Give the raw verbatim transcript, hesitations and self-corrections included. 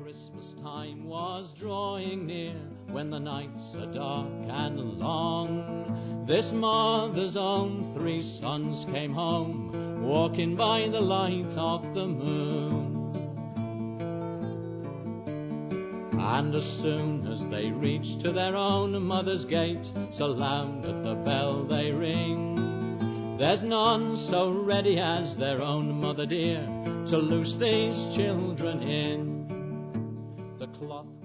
Christmas time was drawing near, when the nights are dark and long, this mother's own three sons came home, walking by the light of the moon. And as soon as they reach to their own mother's gate, so loud at the bell they ring, there's none so ready as their own mother dear to loose these children in. The cloth